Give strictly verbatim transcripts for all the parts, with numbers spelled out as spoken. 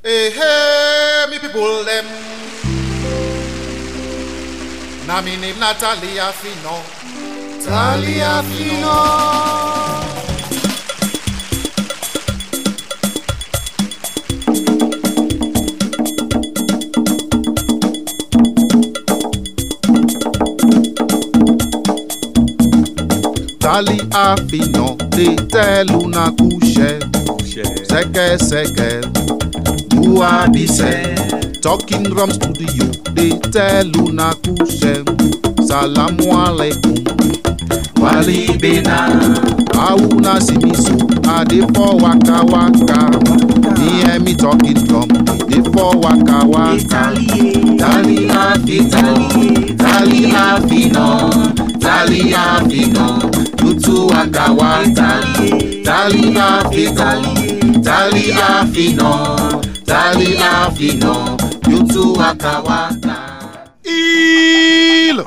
Hey, hey, me people them. Na me name Natalia Fino. Talia Fino. Talia Fino, te teluna couche. Seke seke. Uabise, talking drum studio, they tell una kushe, salamu alaikum, wali bena, auna simisu, ade for waka waka, me and me talking drum, they for waka waka, tali afino, tali afino, tali afino, tutu waka waka, tali afino, tali afino. Tali afino, yutu waka waka. Il,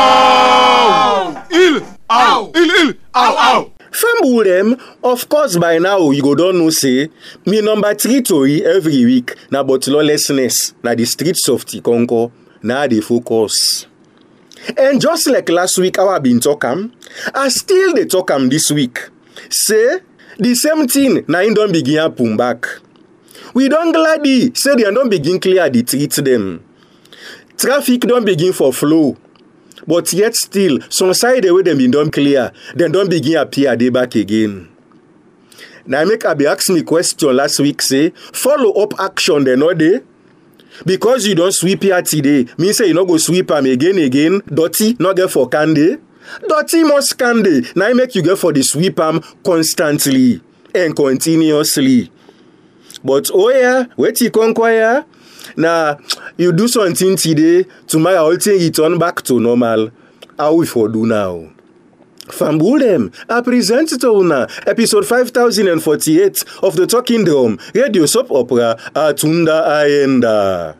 ow, il, ow, il, il, ow, ow. Famboulem, of course by now you go don't know say, me number three tori every week na about lawlessness na the streets of Tikonko, na the focus. And just like last week I been talking, I still they talk am this week. Say, the same thing na in don't begin happen back. We don't gladly say they don't begin clear the treat them. Traffic don't begin for flow. But yet still, some side the way them been done clear, then don't begin appear they back again. Now I make Abi ask me question last week, say, follow up action then not they? Because you don't sweep here today, mean say you not go sweep them again again, dirty, not get for candy. Dirty must candy. Now I make you get for the sweep them constantly and continuously. But oh yeah, wait you conquer. Now you do something today, tomorrow all thing it turn back to normal. How we for do now? Famboulem, I present to una episode five thousand forty-eight of the Talking Drum, radio soap opera Atunda Ayenda.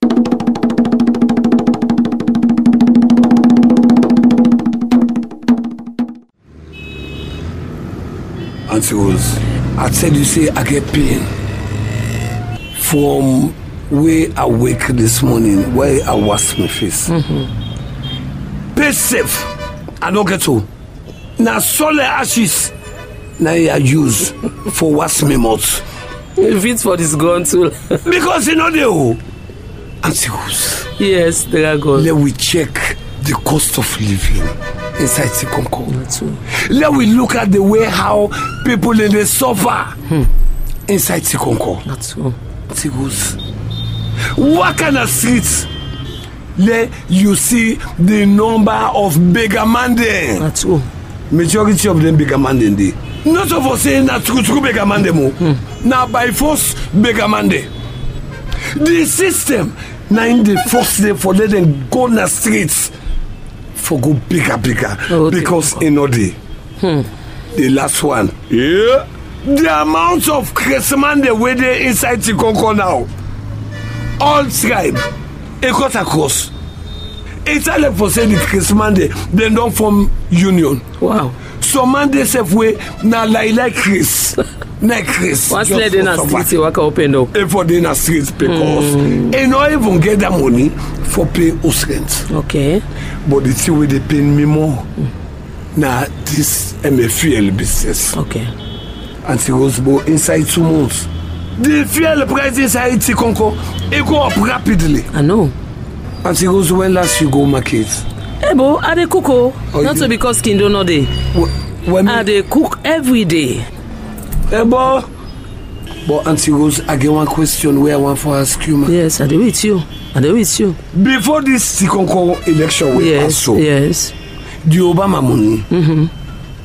Auntie Rose, I tell you say I get pain. From where I wake this morning, where I wash my face. Mm-hmm. Pay safe. I don't get to. Now solid ashes. Now I use for wash my mouth. If it's for this gun tool. Because you know they who. Auntie Rose. Yes, Dragon. Let we check the cost of living inside Tikonko. That's true. Let we look at the way how people in the suffer hmm. inside Tikonko. That's true. Tigos. What kind of streets let you see the number of beggar man there? That's true. Majority of them beggar man there. Not of us saying that true true beggar man there. Hmm. Now by force beggar man there. The system now in the force them for let them go on the streets for go bigger bigger oh, because in order hmm. the last one. Yeah. The amount of Christmas they were there inside Tikonko now. All tribe, it cut across. It's all for saying the Christmas they, they don't form union. Wow. So man they say way now like like Chris. Like Chris. What's led in a street you walk open up? If for in a street because mm. they not even get that money for pay us rent. Okay. But the thing where they pay me more. Mm. Now this M F L business. Okay. Auntie Rosebo inside two months. The fuel price inside Tikonko, it go up rapidly. I know. Auntie Rose, when last you go market? Hey, bo, I dey cook oh. Not so because skin don't know day. I dey cook every day. Hey, bo. But Auntie Rose, I get one question where I want to ask you, man. Yes, I dey with you. I dey with you. Before this Tikonko election, we yes, also. Yes. The Obama money. Mm-hmm.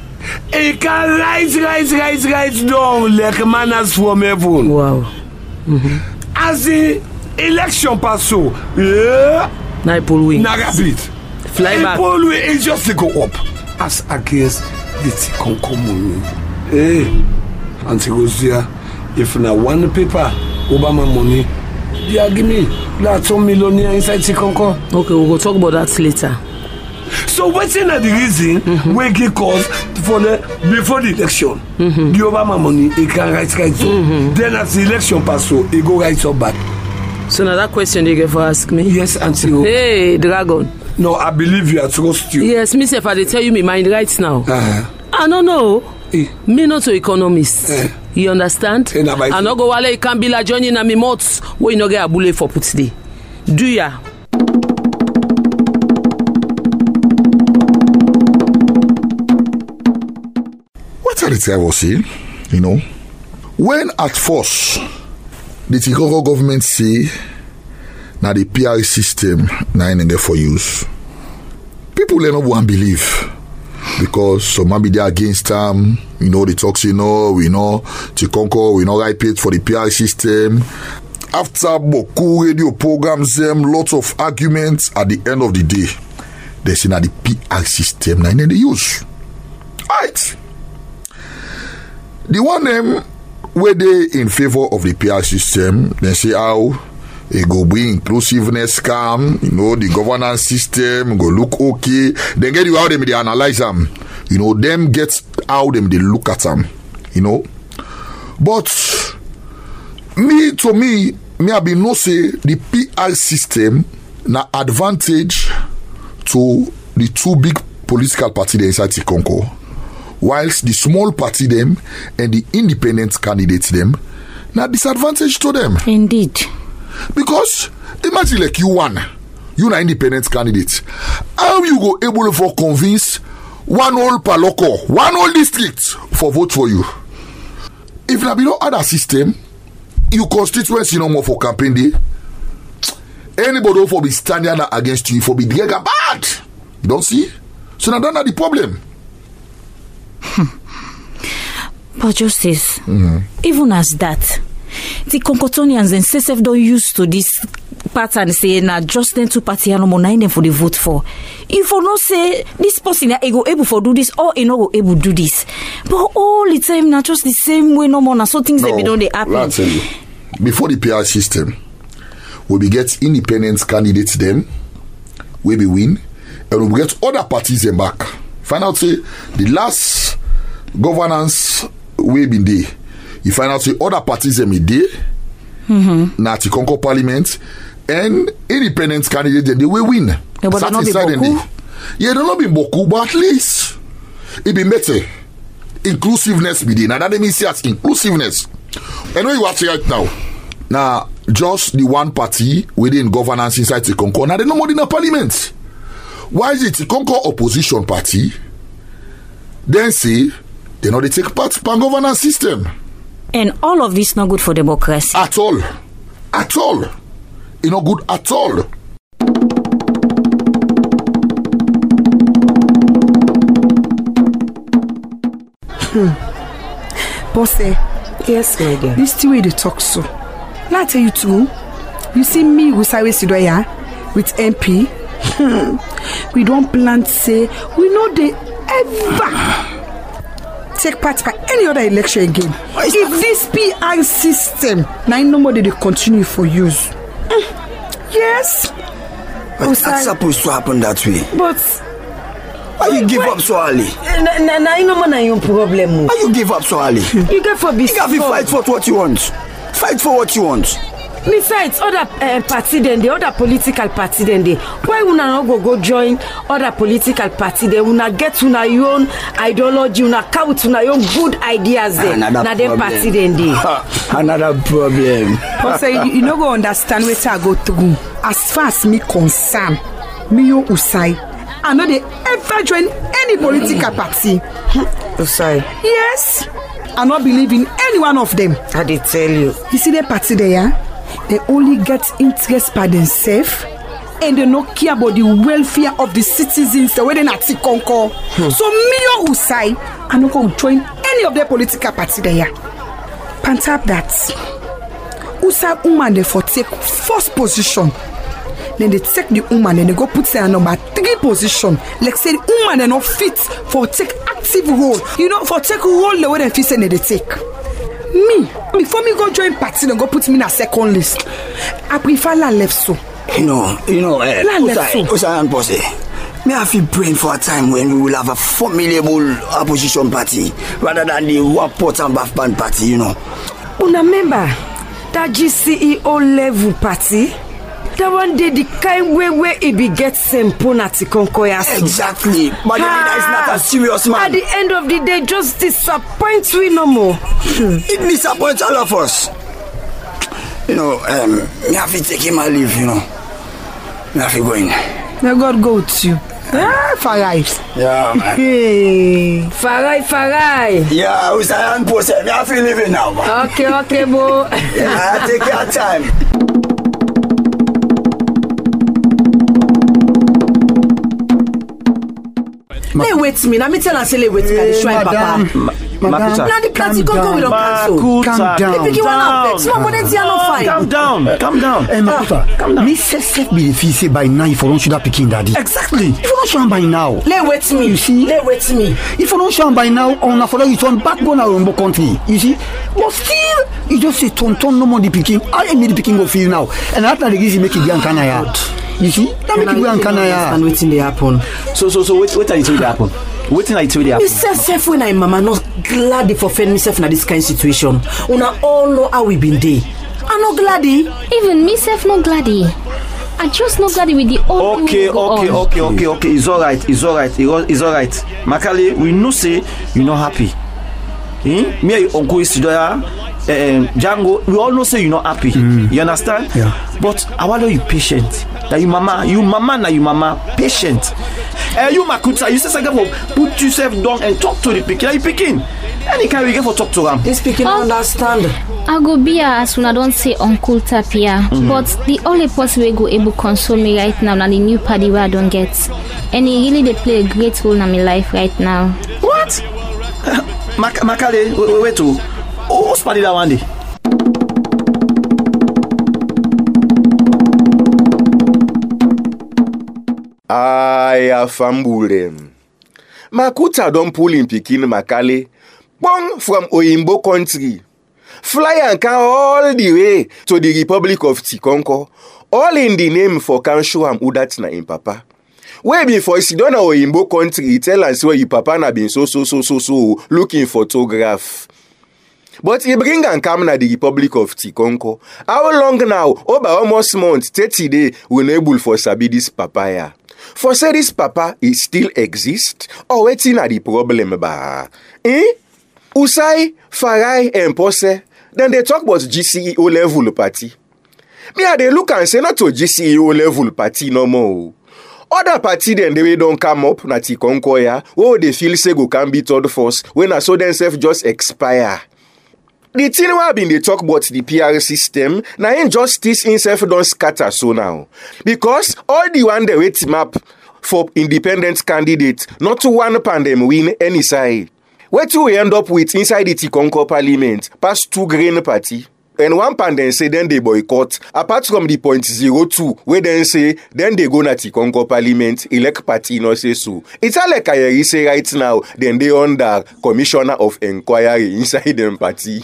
It can rise, rise, rise, rise down like manners from heaven. Wow. Mm-hmm. As the election pass so, yeah. Now pull wing. Now rapid. Fly back. Pull wing is just to go up. As against the Tikonko money. Hey, Auntie Rosia, if na one paper, Obama money, yeah, give me like some millionaire inside Tikonko. Okay, we'll go talk about that later. So what's in the reason mm-hmm. we get cause for the before the election? Mm-hmm. The Obama money it can write right so. Mm-hmm. Then as the election pass so it go right so back. So now that question you get for ask me? Yes, Auntie. Oh. Hey, Dragon. No, I believe you. I trust you. Yes, me if I dey tell you me mind right now. Uh-huh. I don't know. Eh. Me not an economist. Eh. You understand? Eh, I no go wale you can't be like joining na me mots where you no get a bullet for put today. Do ya? What are the things I was saying? You know, when at first the Tikonko government say now the P R system now in there for use, people they not want believe because some maybe they against them. You know, they talk say no, we know Tikonko, we know right paid for the P R system. After beaucoup radio programs, them lots of arguments. At the end of the day, they say now the P R system now in the use, right? The one them where they in favor of the P R system, they say how it go bring inclusiveness calm, you know, the governance system go look okay. Then get you how them they analyze them, you know, them get how them they look at them, you know. But me to me, me I be no say the P R system na advantage to the two big political parties inside Tikonko. Whilst the small party them and the independent candidates them, now disadvantage to them. Indeed. Because imagine like you won, you are independent candidate. How you go able for convince one whole paloko, one whole district for vote for you? If there be no other system, you constituency no more for campaign day. Anybody for be standing against you for be bigger bad. You don't see? So now that's the problem. But Justice, mm-hmm. even as that, the Concotonians and C S F don't used to this pattern say na just then two party no more nine them for the vote for. If you not say this person I go able for do this or you no go able do this, but all the time not just the same way no more. Na so things no, that be don't they happen. I'll tell you, before the P R system, we be get independent candidates them, we be win, and we get other parties them back. Find out say the last governance we been there. You find out say other parties them in there. Mm-hmm. Na Tikonko Parliament and independent candidates they will win. Yeah, but not be beaucoup. Yeah, they not be beaucoup, but at least it be better. Inclusiveness be there. Now that means as inclusiveness. And when you watch it right now, now just the one party within governance inside Tikonko. Now they no more in the parliament. Why is it Tikonko opposition party? Then say they know they take part in the governance system. And all of this not good for democracy. At all. At all. It's not good at all. Hmm. Boss, eh? Yes, my dear. This the way they talk so. Let I tell you too. You see me with Sawe Sidoya with M P. Hmm. We don't plan to say we know they ever take part by any other election again. If this P R system now no more they continue for use. Mm. Yes. But that's supposed to happen that way. But why you give up so early? Na na no man na your problem. Why you give up so early? You get for this. You have to fight for what you want. Fight for what you want. Besides, other uh, party then the other political party then they. Why una not go go join other political party? They una get una your own ideology, una count una your good ideas then. Na them party then they. Another problem. But say you, you no go understand what I go through. As far as me concern, me yo Usai, I know they ever join any political party. Usai. Yes. I not believe in any one of them. I did tell you. You see the party there, yeah? They only get interest by themselves and they don't care about the welfare of the citizens the way they not Tikonko. Hmm. So me or Usai, I not going to join any of their political party there. Pantap that. Usai woman they for take first position. Then they take the woman and they go put her number three position. Like say the woman they not fit for take active role. You know, for take role the way they fit and they take. Me, before me go join party, they go put me in a second list. I prefer la left so. You know, you know, eh, la left so. Usai and Posse, me have been praying for a time when we will have a formidable opposition party rather than the one pot and bath band party, you know. Una member, that G C E O level party. That one day the kind way where it be get simple na Tikonkoya. Exactly. But ah, that is not a serious man. At the end of the day, just disappoint we no more. It disappoints all of us. You know, um, me have to take him a leave, you know. Me have to go in. May God go with you. Ah, Farai. Yeah, man. Hey, Farai, Farai. Yeah, who's that hand post? Me have to leave it now, man. Okay, okay, bo. Yeah, take your time. Lay wait me. Now me tell her say lay wait me. I shrine papa. Makuta. Now the party go go with the cancel. Calm down. The picky one out. Small money is no fine. Calm down. Calm down. Eh, Makuta. Calm down. Me say self be the fee say by now if I don't show that picking daddy. Exactly. If you don't show him by now. Lay wait me. You see. Lay wait me. If you don't show him by now, on a follow you turn backbone around the country. You see. But still, you just say turn turn no more the picking. I am the picking of feel now, and that's the reason make it go and canaya. You see. That make it go and canaya. And waiting they happen. So so so wait wait until it happen. Waiting until it happen. Myself when I mama not glad for friend myself in this kind of situation. Una all know how we been there. I'm not gladdy. Even myself not gladdy. I just not gladdy with the old. Okay, okay, okay, okay, okay. It's all right. It's all right. It's all right. Makale, we know say you're not happy. Hmm? Me and Uncle Isidoya, um, Django, we all know say you're not happy. Mm. You understand? Yeah. But I want you patient. That you mama, you mama, na you mama, patient. Uh, you Makuta, you say something for put yourself down and talk to the pikin. You picking? Any kind we get for talk to them. This pikin oh, understand. I go be as when I don't say Uncle Tapia, mm-hmm. but the only person we go able console me right now, and the new party where I don't get, and he really they play a great role in my life right now. What? Mac- Makale, wait, wait, wait, who's party that one day? I fumble them. Makuta don't pull in Pikin Makale. Bong from Oyimbo country. Fly and come all the way to the Republic of Tikonko. All in the name for can show am who that's na in papa. Way before si don na Oyimbo country, tell us where you papa na been so so so so so looking photograph. But he bring and come na the Republic of Tikonko. How long now? Over almost month, thirty days, we able for sabi this papaya. For say this papa, it still exist? Or waiting at the problem ba? Eh? Usai, Farai, and Pose, then they talk about G C E O level party. Me a they look and say not to G C E O level party no more. Other party then they don't come up na Tikonko ya, where they feel say go can be third force when I saw themselves just expire. The thing we have been they talk about the P R system, now injustice itself don't scatter so now. Because all the one they wait map for independent candidates, not to one pan them win any side. Where do we end up with inside the Tikonko parliament, past two green party? And one pan then say then they boycott, apart from the point zero two, where then say then they go na Tikonko parliament, elect party no say so. It's all like I say right now, then they under commissioner of inquiry inside them party.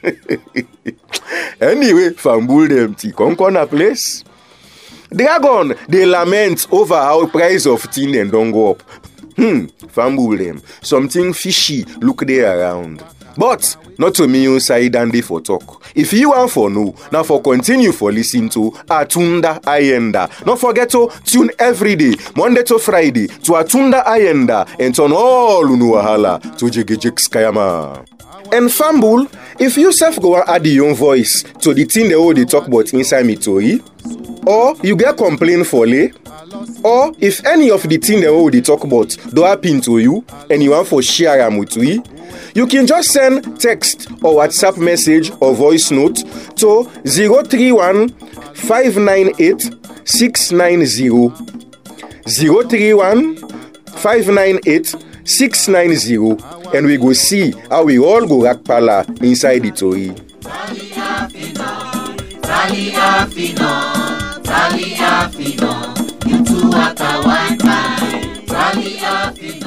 Anyway, fumble them Tikonko na place. Dragon, they lament over how price of tin and don't go up. Hmm, fumble them. Something fishy look there around. But not to me inside and they for talk. If you want for no, now for continue for listen to Atunda Ayenda. Don't forget to tune every day, Monday to Friday, to Atunda Ayenda and turn all Unuahala to Jigijik Skayama. And fumble, if you self go and add your own voice to the thing they all they talk about inside Mitori, or you get complaint for lay, or if any of the thing they all they talk about do happen to you and you want for share them with we, you can just send text or WhatsApp message or voice note to zero three one five nine eight six nine zero zero three one five nine eight six nine zero and we go see how we all go rack pala inside the Tori. Tali Afino, Tali Afino, Tali Afino, you two at a one time, Tali Afino.